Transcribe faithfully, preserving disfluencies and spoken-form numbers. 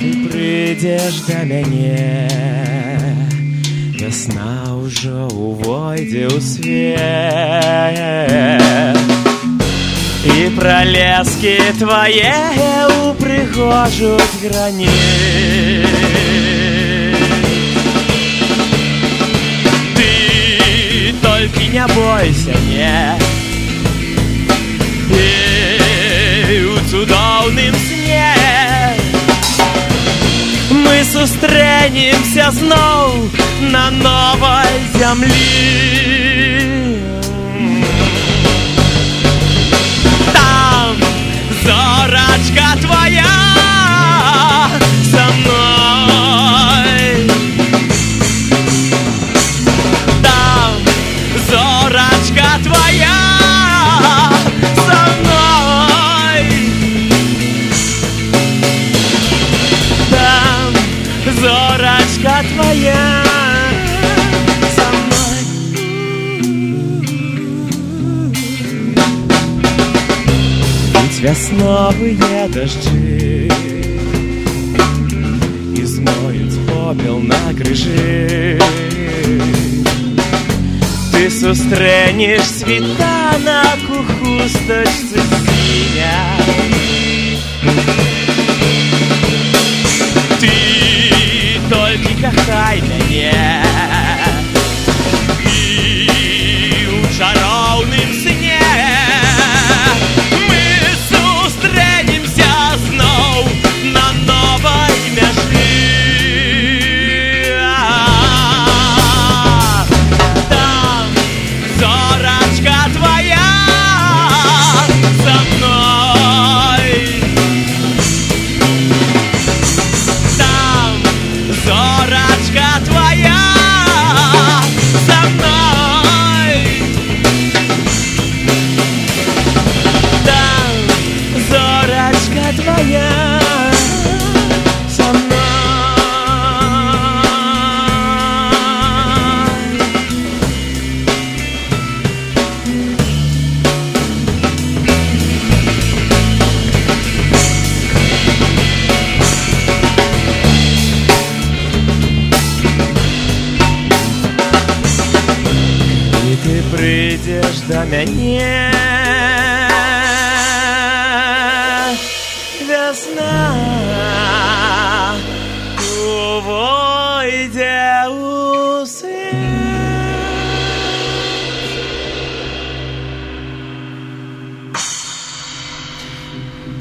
Ты прыйдзеш да мяне, вясна ўжо увойдзе ў свет, і пралескі твае упрыгожуць граніт. Ты толькі не бойся, не, і ў цудоўным сне мы сустрэнемся зноў на новай зямлі. Там зорачка твоя со мной, там зорачка твоя со мной, там зорачка твоя со мной. Ведь весновые дожди измоют попел на крыжи. Ты сустрэнеш світанак у хустачцы сіняй. Ты толькі кахай мяне, і ў чароўным сне мы сустрэнемся зноў на новай мяжы. Там зорачка твоя со мной, там зорачка твоя со мной, там зорачка твоя со мной. І ты прыйдзеш да мяне, вясна увойдзе ў